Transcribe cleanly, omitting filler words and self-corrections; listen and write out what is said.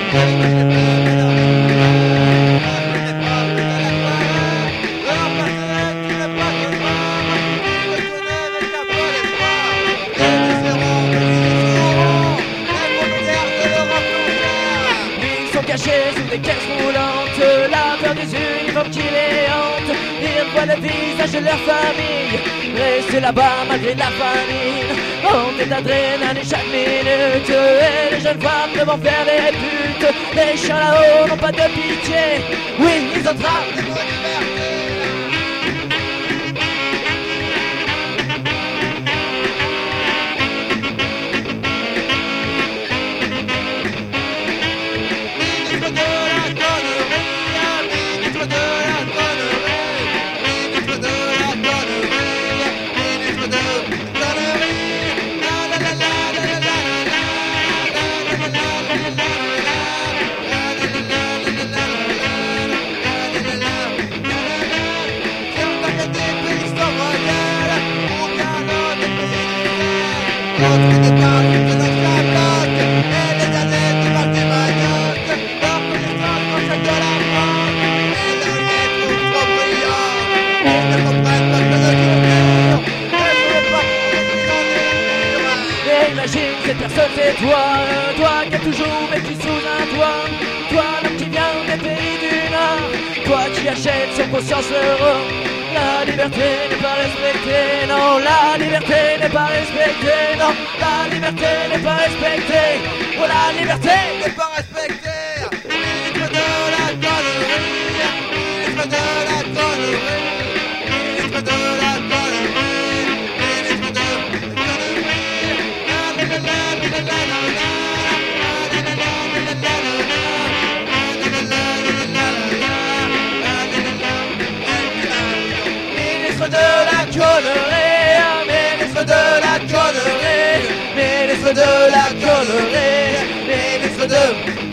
Cachés sous des caisses roulantes, la peur des uniformes qui les hantent. Ils voient le visage de leur famille rester là-bas malgré la famine. On est adrénaline chaque minute, et les jeunes femmes devant faire des putes. Les chiens là-haut n'ont pas de pitié, oui ils entravent les libertés. Imagine cette personne c'est toi qui a toujours vécu sous un toit. Toi l'homme qui vient des pays du Nord, toi qui achètes sur conscience l'euro. La liberté n'est pas respectée, non, la liberté n'est pas respectée, non, la liberté n'est pas respectée, oh la liberté n'est pas respectée. Ministre de la connerie, ministre de la connerie, ministre de la connerie, ministre de la Ministre de la connerie, ministre de la connerie, ministre de la connerie, ministre de